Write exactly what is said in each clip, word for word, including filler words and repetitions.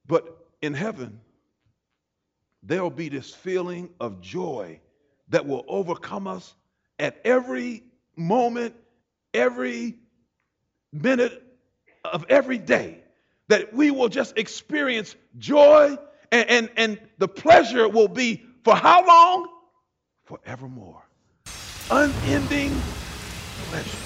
But in heaven, there'll be this feeling of joy that will overcome us at every moment, every minute of every day. That we will just experience joy, and, and, and the pleasure will be for how long? Forevermore. Unending pleasure.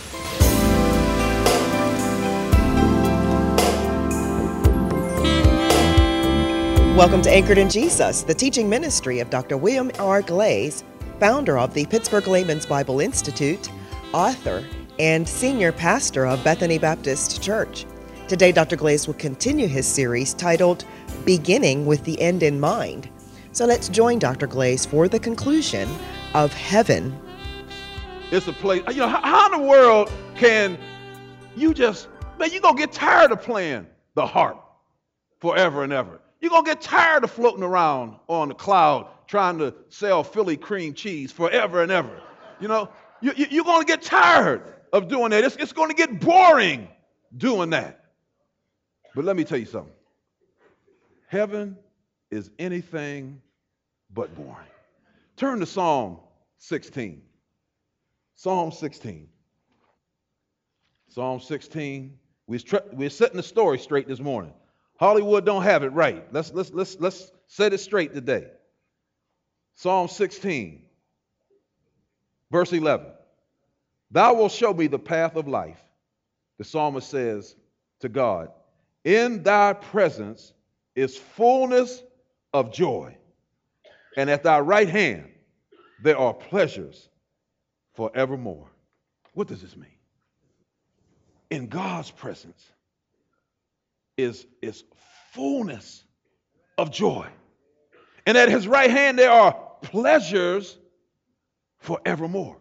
Welcome to Anchored in Jesus, the teaching ministry of Doctor William R. Glaze, founder of the Pittsburgh Layman's Bible Institute, author, and senior pastor of Bethany Baptist Church. Today, Doctor Glaze will continue his series titled Beginning with the End in Mind. So let's join Doctor Glaze for the conclusion of Heaven. It's a place, you know, how, how in the world can you just, man, you're going to get tired of playing the harp forever and ever. You're going to get tired of floating around on the cloud trying to sell Philly cream cheese forever and ever. You know, you, you, you're going to get tired of doing that. It's, it's going to get boring doing that. But let me tell you something. Heaven is anything but boring. Turn to Psalm sixteen. Psalm sixteen. Psalm sixteen. We're, we're setting the story straight this morning. Hollywood don't have it right. Let's let's let's let's set it straight today. Psalm sixteen, verse eleven. Thou wilt show me the path of life. The psalmist says to God, in thy presence is fullness of joy, and at thy right hand there are pleasures forevermore. What does this mean? In God's presence is, is fullness of joy. And at his right hand there are pleasures forevermore.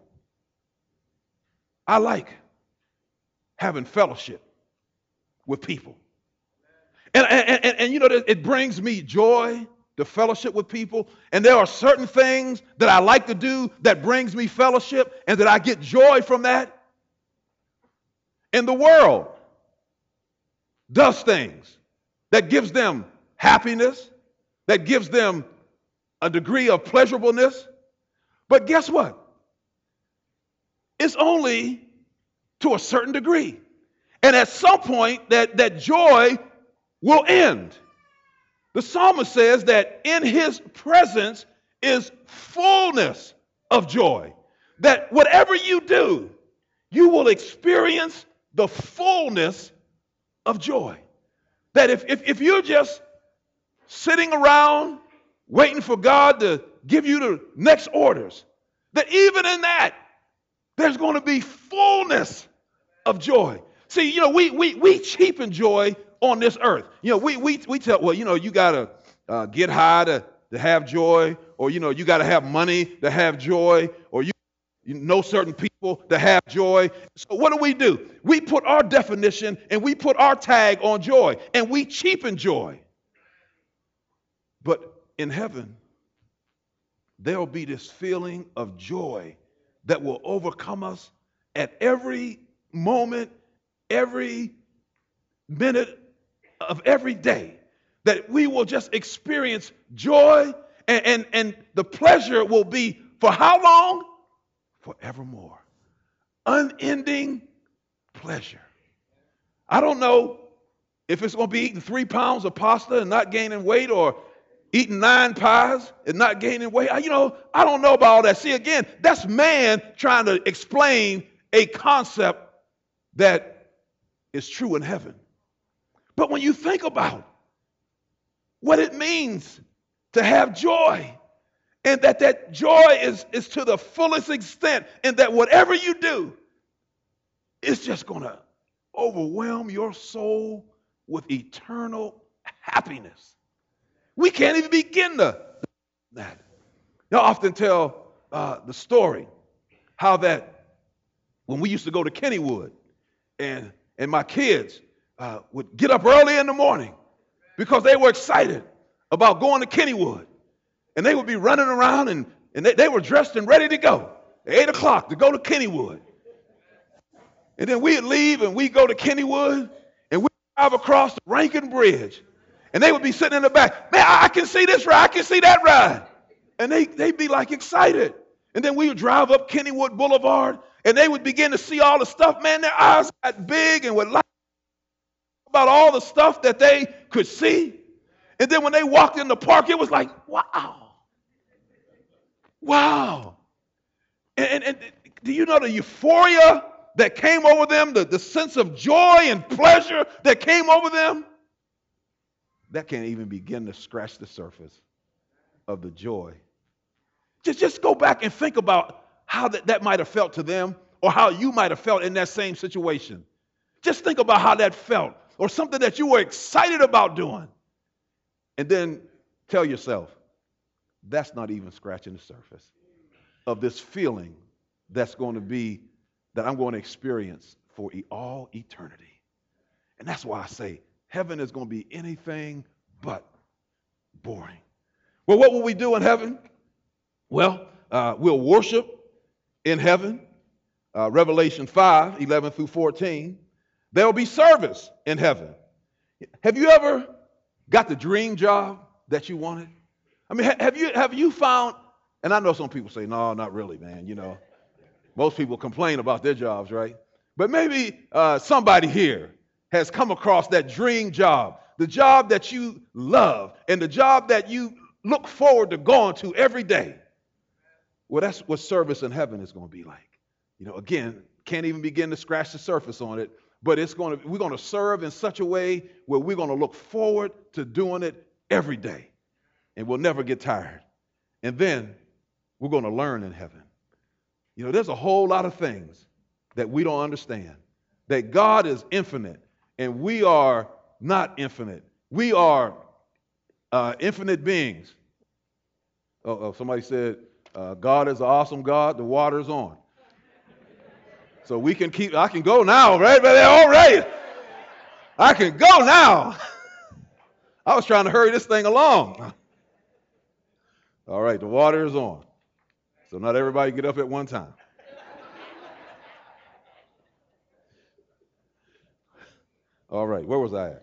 I like having fellowship with people. And, and, and, and you know, it brings me joy to fellowship with people. And there are certain things that I like to do that brings me fellowship and that I get joy from that. And the world does things that gives them happiness, that gives them a degree of pleasurableness. But guess what? It's only to a certain degree. And at some point, that, that joy will end. The psalmist says that in his presence is fullness of joy. That whatever you do, you will experience the fullness of joy. That if, if, if you're just sitting around waiting for God to give you the next orders, that even in that, there's going to be fullness of joy. See, you know, we we we cheapen joy on this earth. You know, we we we tell, well, you know, you got to uh, get high to, to have joy, or, you know, you got to have money to have joy, or you, you know certain people to have joy. So what do we do? We put our definition and we put our tag on joy, and we cheapen joy. But in heaven, there'll be this feeling of joy that will overcome us at every moment, every minute of every day. That we will just experience joy, and, and, and the pleasure will be for how long? Forevermore. Unending pleasure. I don't know if it's going to be eating three pounds of pasta and not gaining weight, or eating nine pies and not gaining weight. I, you know, I don't know about all that. See, again, that's man trying to explain a concept that is true in heaven. But when you think about what it means to have joy, and that that joy is, is to the fullest extent, and that whatever you do, it's just going to overwhelm your soul with eternal happiness. We can't even begin to that. I often tell uh, the story how that when we used to go to Kennywood, and and my kids uh, would get up early in the morning because they were excited about going to Kennywood, and they would be running around, and, and they, they were dressed and ready to go at eight o'clock to go to Kennywood. And then we'd leave and we'd go to Kennywood, and we'd drive across the Rankin Bridge. And they would be sitting in the back. Man, I can see this ride. I can see that ride. And they, they'd be like excited. And then we would drive up Kennywood Boulevard and they would begin to see all the stuff. Man, their eyes got big and would like about all the stuff that they could see. And then when they walked in the park, it was like, wow. Wow. And, and, and do you know the euphoria that came over them, the, the sense of joy and pleasure that came over them? That can't even begin to scratch the surface of the joy. Just, just go back and think about how that, that might have felt to them or how you might have felt in that same situation. Just think about how that felt or something that you were excited about doing. And then tell yourself, that's not even scratching the surface of this feeling that's going to be, that I'm going to experience for all eternity. And that's why I say heaven is going to be anything but boring. Well, what will we do in heaven? Well, uh, we'll worship in heaven. Uh, Revelation five, eleven through fourteen. There will be service in heaven. Have you ever got the dream job that you wanted? I mean, have you have you found, and I know some people say, no, not really, man, you know. Most people complain about their jobs, right? But maybe uh, somebody here has come across that dream job, the job that you love and the job that you look forward to going to every day. Well, that's what service in heaven is going to be like. You know, again, can't even begin to scratch the surface on it, but it's going to, we're going to serve in such a way where we're going to look forward to doing it every day, and we'll never get tired. And then we're going to learn in heaven. You know, there's a whole lot of things that we don't understand, that God is infinite and we are not infinite. We are uh, infinite beings. Oh, oh somebody said, uh, God is an awesome God, the water's on. So we can keep, I can go now, right? All right. I can go now. I was trying to hurry this thing along. All right, the water is on. So not everybody get up at one time. All right, where was I at?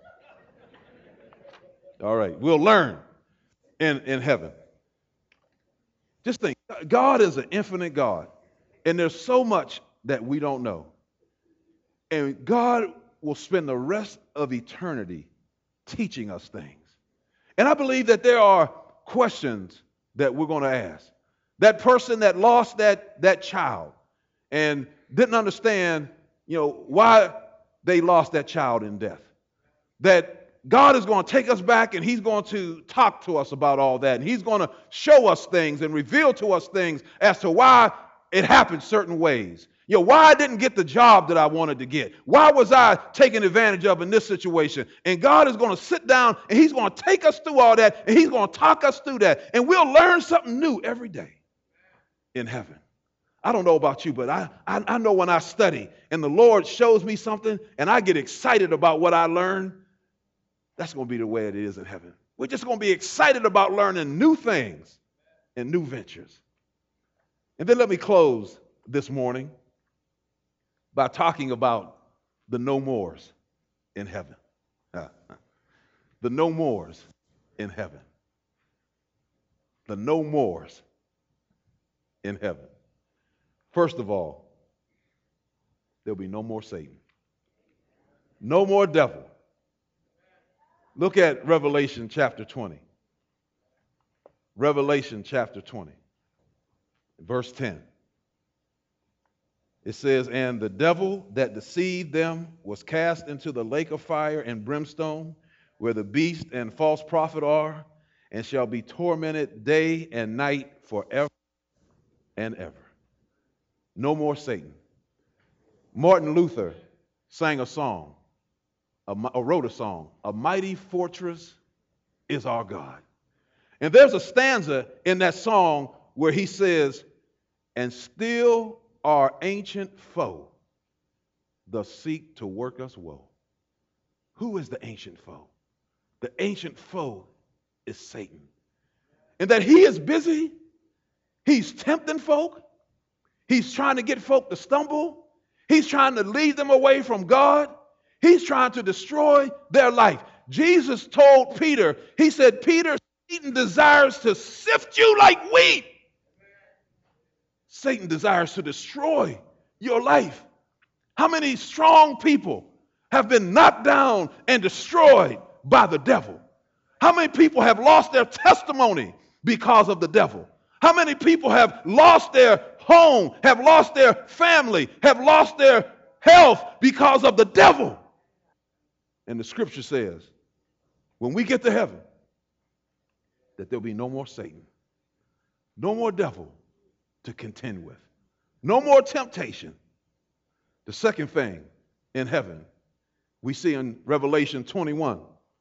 All right, we'll learn in, in heaven. Just think, God is an infinite God, and there's so much that we don't know. And God will spend the rest of eternity teaching us things. And I believe that there are questions that we're going to ask. That person that lost that, that child and didn't understand, you know, why they lost that child in death. That God is going to take us back and he's going to talk to us about all that. And he's going to show us things and reveal to us things as to why it happened certain ways. You know, why I didn't get the job that I wanted to get. Why was I taken advantage of in this situation? And God is going to sit down and he's going to take us through all that and he's going to talk us through that. And we'll learn something new every day in heaven. I don't know about you, but I, I, I know when I study and the Lord shows me something and I get excited about what I learn, that's going to be the way it is in heaven. We're just going to be excited about learning new things and new ventures. And then let me close this morning by talking about the no mores in heaven. The no mores in heaven. The no mores in heaven. First of all, there'll be no more Satan. No more devil. Look at Revelation chapter twenty. Revelation chapter twenty, verse ten. It says, and the devil that deceived them was cast into the lake of fire and brimstone, where the beast and false prophet are, and shall be tormented day and night forever and ever. No more Satan. Martin Luther sang a song, a, or wrote a song, a mighty fortress is our God. And there's a stanza in that song where he says, and still our ancient foe does seek to work us woe. Who is the ancient foe? The ancient foe is Satan. And that he is busy, he's tempting folk, he's trying to get folk to stumble, he's trying to lead them away from God, he's trying to destroy their life. Jesus told Peter, he said, Peter, Satan desires to sift you like wheat. Satan desires to destroy your life. How many strong people have been knocked down and destroyed by the devil? How many people have lost their testimony because of the devil? How many people have lost their home, have lost their family, have lost their health because of the devil? And the scripture says, when we get to heaven, that there'll be no more Satan, no more devil to contend with, no more temptation. The second thing in heaven, we see in Revelation twenty-one,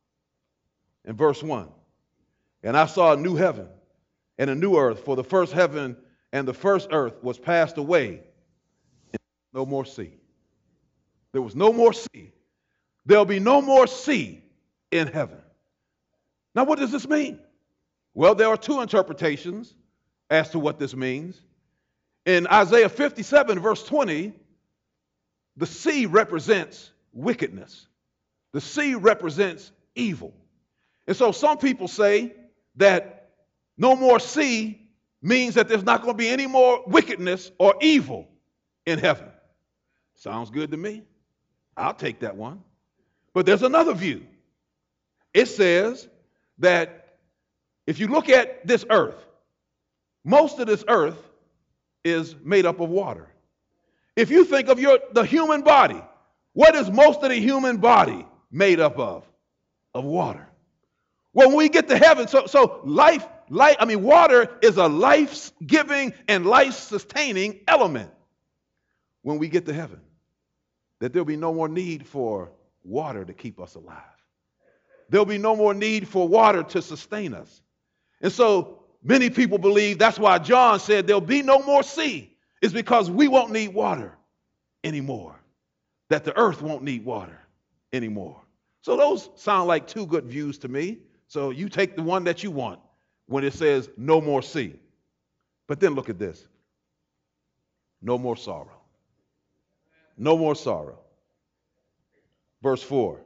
in verse one, and I saw a new heaven and a new earth, for the first heaven and the first earth was passed away, and no more sea. There was no more sea. There'll be no more sea in heaven. Now, what does this mean? Well, there are two interpretations as to what this means. In Isaiah fifty-seven, verse twenty, the sea represents wickedness. The sea represents evil. And so some people say that no more sea means that there's not going to be any more wickedness or evil in heaven. Sounds good to me. I'll take that one. But there's another view. It says that if you look at this earth, most of this earth is made up of water. If you think of your the human body, what is most of the human body made up of? Of water. Well, when we get to heaven, so so life, life, I mean, water is a life-giving and life-sustaining element. When we get to heaven, that there'll be no more need for water to keep us alive. There'll be no more need for water to sustain us. And so many people believe that's why John said there'll be no more sea. It's because we won't need water anymore. That the earth won't need water anymore. So those sound like two good views to me. So you take the one that you want when it says no more sea. But then look at this. No more sorrow. No more sorrow. Verse four.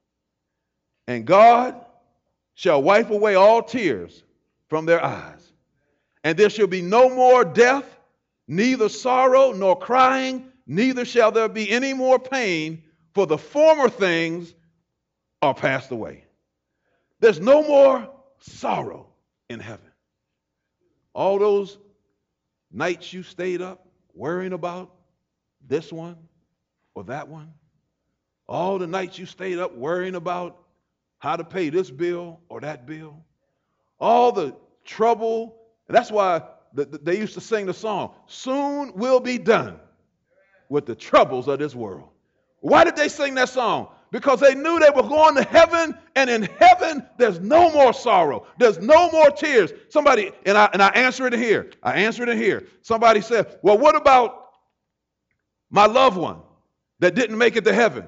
And God shall wipe away all tears from their eyes. And there shall be no more death, neither sorrow nor crying, neither shall there be any more pain, for the former things are passed away. There's no more sorrow in heaven. All those nights you stayed up worrying about this one or that one, all the nights you stayed up worrying about how to pay this bill or that bill, all the trouble. And that's why the, the, they used to sing the song, soon will be done with the troubles of this world. Why did they sing that song? Because they knew they were going to heaven, and in heaven, there's no more sorrow. There's no more tears. Somebody, and I, and I answer it here. I answer it here. Somebody said, well, what about my loved one that didn't make it to heaven?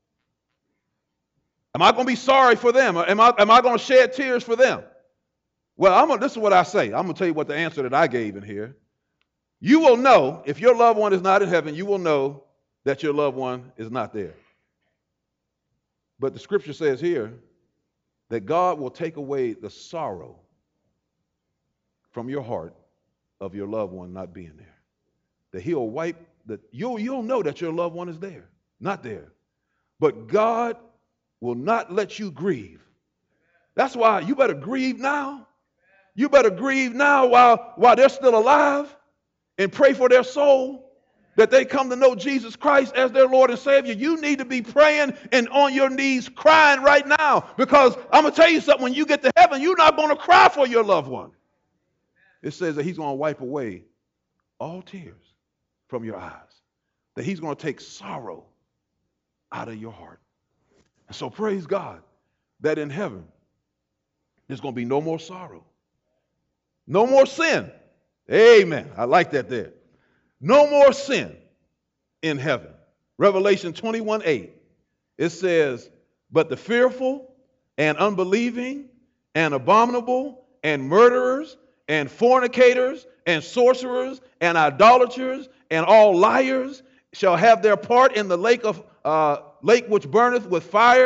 Am I going to be sorry for them? Am I, am I going to shed tears for them? Well, I'm gonna, this is what I say. I'm going to tell you what the answer that I gave in here. You will know, if your loved one is not in heaven, you will know that your loved one is not there. But the scripture says here that God will take away the sorrow from your heart of your loved one not being there. That he'll wipe, that you'll, you'll know that your loved one is there, not there. But God will not let you grieve. That's why you better grieve now. You better grieve now while, while they're still alive, and pray for their soul, that they come to know Jesus Christ as their Lord and Savior. You need to be praying and on your knees crying right now, because I'm going to tell you something. When you get to heaven, you're not going to cry for your loved one. It says that he's going to wipe away all tears from your eyes, that he's going to take sorrow out of your heart. And so praise God that in heaven, there's going to be no more sorrow, no more sin. Amen. I like that there. No more sin in heaven. Revelation twenty-one eight. It says, but the fearful and unbelieving and abominable and murderers and fornicators and sorcerers and idolaters and all liars shall have their part in the lake of uh, lake which burneth with fire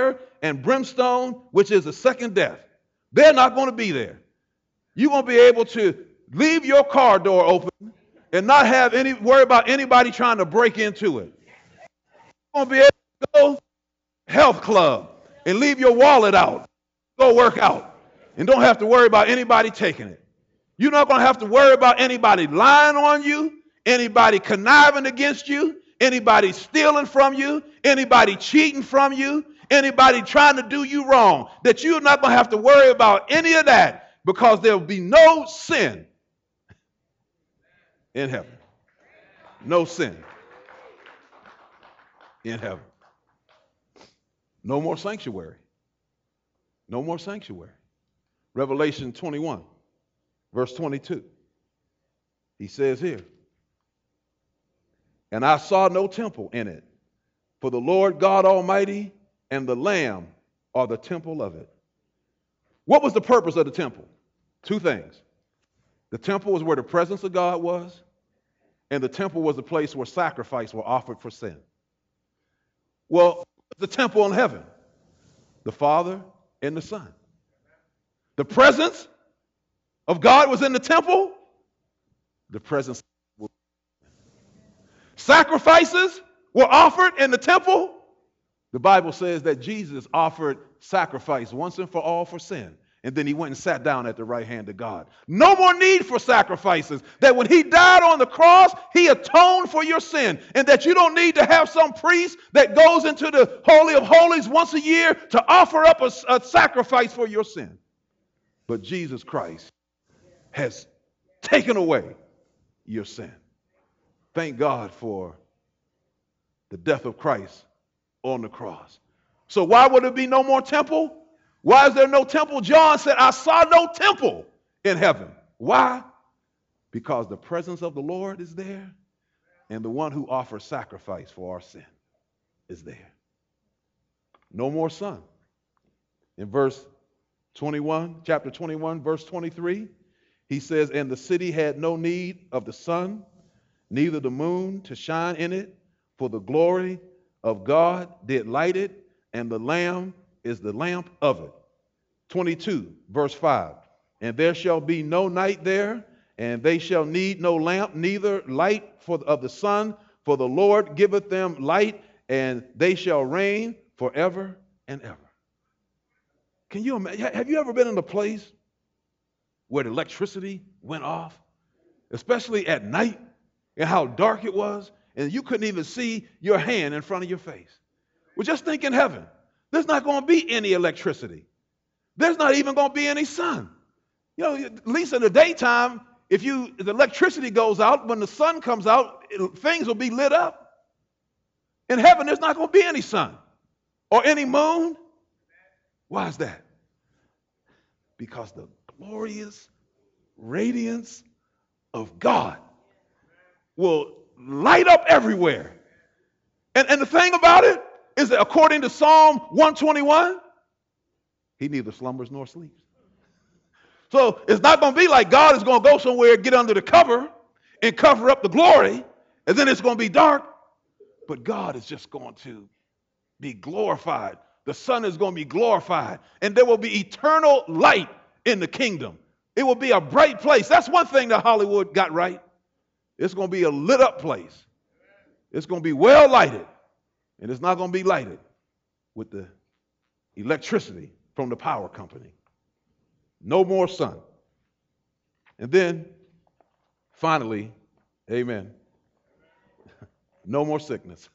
and brimstone, which is the second death. They're not going to be there. You're going to be able to leave your car door open and not have any worry about anybody trying to break into it. You're going to be able to go health club and leave your wallet out, go work out, and don't have to worry about anybody taking it. You're not going to have to worry about anybody lying on you, anybody conniving against you, anybody stealing from you, anybody cheating from you, anybody trying to do you wrong. That you're not going to have to worry about any of that, because there will be no sin in heaven. No sin in heaven. No more sanctuary. No more sanctuary. Revelation twenty-one, verse twenty-two. He says here, and I saw no temple in it, for the Lord God Almighty and the Lamb are the temple of it. What was the purpose of the temple? Two things. The temple was where the presence of God was, and the temple was the place where sacrifice were offered for sin. Well, the temple in heaven, the Father and the Son. The presence of God was in the temple. The presence of sacrifices were offered in the temple. The Bible says that Jesus offered sacrifice once and for all for sin. And then he went and sat down at the right hand of God. No more need for sacrifices. That when he died on the cross, he atoned for your sin. And that you don't need to have some priest that goes into the Holy of Holies once a year to offer up a, a sacrifice for your sin. But Jesus Christ has taken away your sin. Thank God for the death of Christ on the cross. So why would there be no more temple? Why is there no temple? John said, I saw no temple in heaven. Why? Because the presence of the Lord is there, and the one who offers sacrifice for our sin is there. No more sun. In verse twenty-one, chapter twenty-one, verse twenty-three, he says, and the city had no need of the sun, neither the moon to shine in it, for the glory of God did light it, and the Lamb is the lamp of it. twenty-two, verse five. And there shall be no night there, and they shall need no lamp, neither light for of the sun, for the Lord giveth them light, and they shall reign forever and ever. Can you imagine? Have you ever been in a place where the electricity went off, especially at night, and how dark it was, and you couldn't even see your hand in front of your face? Well, just think in heaven. There's not going to be any electricity. There's not even going to be any sun. You know, at least in the daytime, if you if the electricity goes out, when the sun comes out, it, things will be lit up. In heaven, there's not going to be any sun or any moon. Why is that? Because the glorious radiance of God will light up everywhere. And, and the thing about it is that according to Psalm one twenty-one, he neither slumbers nor sleeps. So it's not going to be like God is going to go somewhere, get under the cover, and cover up the glory, and then it's going to be dark. But God is just going to be glorified. The sun is going to be glorified, and there will be eternal light in the kingdom. It will be a bright place. That's one thing that Hollywood got right. It's going to be a lit up place. It's going to be well lighted. And it's not going to be lighted with the electricity from the power company. No more sun. And then, finally, amen, no more sickness.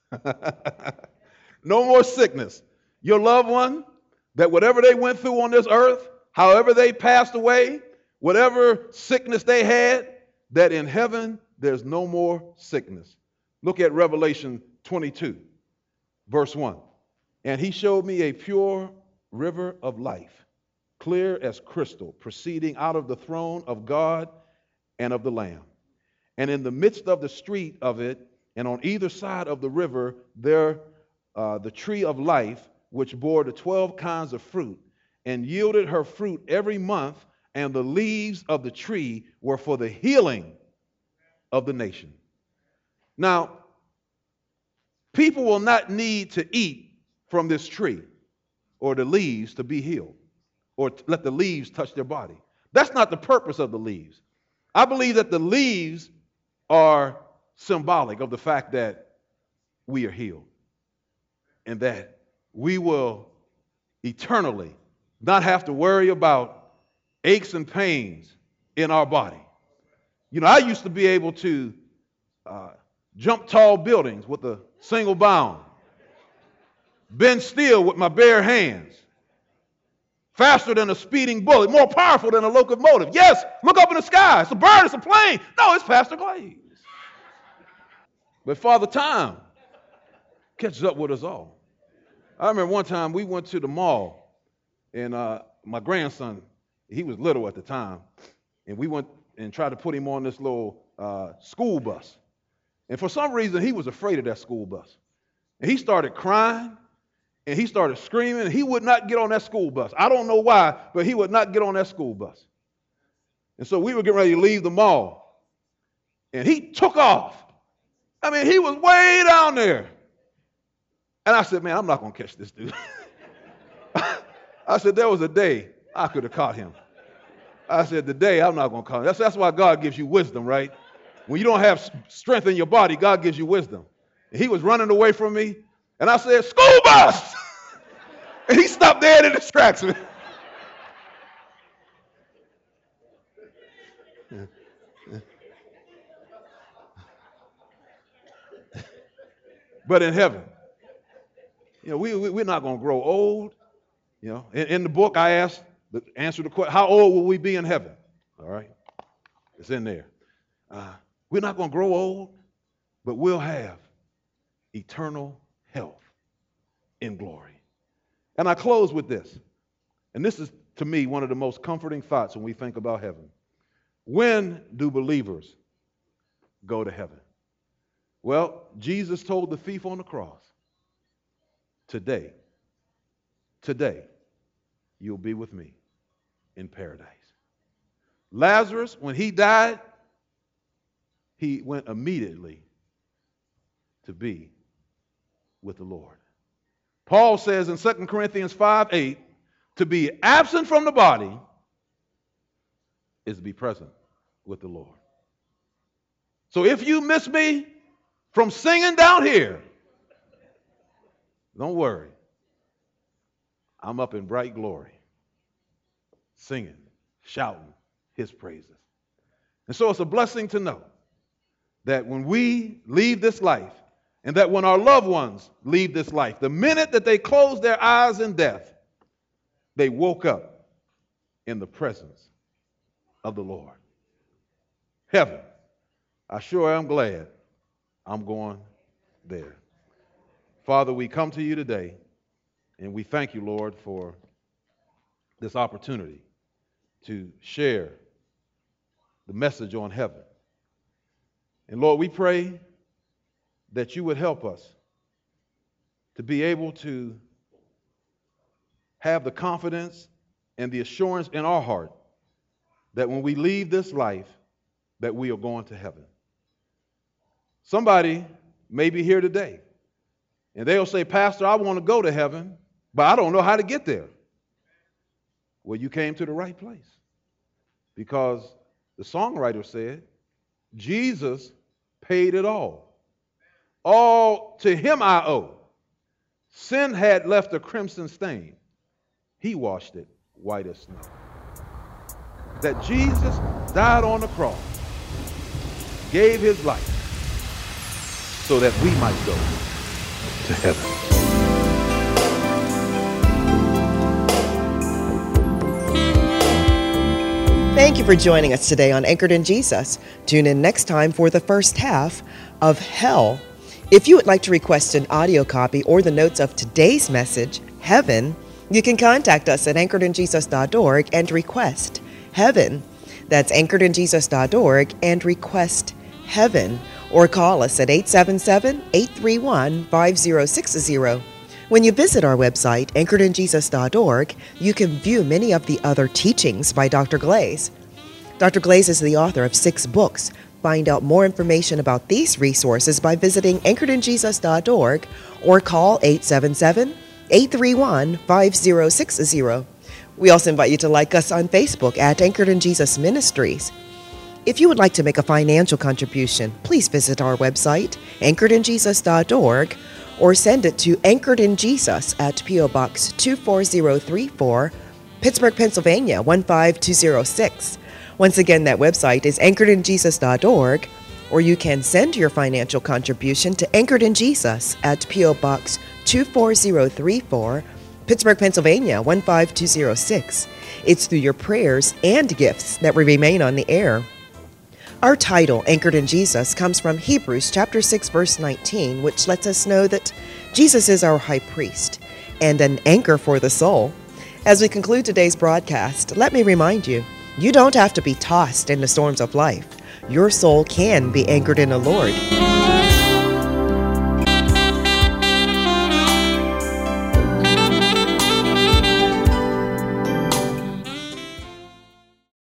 No more sickness. Your loved one, that whatever they went through on this earth, however they passed away, whatever sickness they had, that in heaven there's no more sickness. Look at Revelation twenty-two. Verse one, and he showed me a pure river of life, clear as crystal, proceeding out of the throne of God and of the Lamb. And in the midst of the street of it, and on either side of the river, there uh, the tree of life, which bore the twelve kinds of fruit, and yielded her fruit every month, and the leaves of the tree were for the healing of the nation. Now, people will not need to eat from this tree. or the leaves to be healed, or t- let the leaves touch their body. That's not the purpose of the leaves. I believe that the leaves are symbolic of the fact that we are healed and that we will eternally not have to worry about aches and pains in our body. You know, I used to be able to uh, jump tall buildings with a single bound, bend steel with my bare hands, faster than a speeding bullet, more powerful than a locomotive. Yes, look up in the sky. It's a bird, it's a plane. No, it's Pastor Glaze. But Father Time catches up with us all. I remember one time we went to the mall, and uh, my grandson, he was little at the time, and we went and tried to put him on this little uh, school bus. And for some reason, he was afraid of that school bus. And he started crying, and he started screaming, and he would not get on that school bus. I don't know why, but he would not get on that school bus. And so we were getting ready to leave the mall, and he took off. I mean, he was way down there. And I said, man, I'm not going to catch this dude. I said, there was a day I could have caught him. I said, today I'm not going to caught him. That's, that's why God gives you wisdom, right? When you don't have strength in your body, God gives you wisdom. And he was running away from me, and I said, school bus! And he stopped there and it distracts me. But in heaven, you know, we, we, we're not going to grow old. You know, in, in the book, I asked, the answer to the question, how old will we be in heaven? All right, it's in there. Uh, we're not going to grow old, but we'll have eternal health in glory. And I close with this, and this is, to me, one of the most comforting thoughts when we think about heaven. When do believers go to heaven? Well, Jesus told the thief on the cross, today, today, you'll be with me in paradise. Lazarus, when he died, he went immediately to be with the Lord. Paul says in Second Corinthians five eight, to be absent from the body is to be present with the Lord. So if you miss me from singing down here, don't worry. I'm up in bright glory, singing, shouting his praises. And so it's a blessing to know that when we leave this life, and that when our loved ones leave this life, the minute that they closed their eyes in death, they woke up in the presence of the Lord. Heaven, I sure am glad I'm going there. Father, we come to you today, and we thank you, Lord, for this opportunity to share the message on heaven. And Lord, we pray that you would help us to be able to have the confidence and the assurance in our heart that when we leave this life, that we are going to heaven. Somebody may be here today, and they'll say, Pastor, I want to go to heaven, but I don't know how to get there. Well, you came to the right place, because the songwriter said, Jesus paid it all. All to him I owe. Sin had left a crimson stain. He washed it white as snow. That Jesus died on the cross, gave his life, so that we might go to heaven. Thank you for joining us today on Anchored in Jesus. Tune in next time for the first half of Hell. If you would like to request an audio copy or the notes of today's message, Heaven, you can contact us at anchored in jesus dot org and request Heaven. That's anchored in jesus dot org and request Heaven. Or call us at eight seven seven, eight three one, five zero six zero. When you visit our website, anchored in jesus dot org, you can view many of the other teachings by Doctor Glaze. Doctor Glaze is the author of six books. Find out more information about these resources by visiting anchored in jesus dot org or call eight seven seven, eight three one, five zero six zero. We also invite you to like us on Facebook at Anchored in Jesus Ministries. If you would like to make a financial contribution, please visit our website, anchored in jesus dot org, or send it to Anchored in Jesus at P O. Box two four zero three four, Pittsburgh, Pennsylvania one five two zero six. Once again, that website is anchored in jesus dot org, or you can send your financial contribution to Anchored in Jesus at P O. Box two four zero three four, Pittsburgh, Pennsylvania one five two zero six. It's through your prayers and gifts that we remain on the air. Our title, Anchored in Jesus, comes from Hebrews chapter six, verse nineteen, which lets us know that Jesus is our high priest and an anchor for the soul. As we conclude today's broadcast, let me remind you, you don't have to be tossed in the storms of life. Your soul can be anchored in the Lord.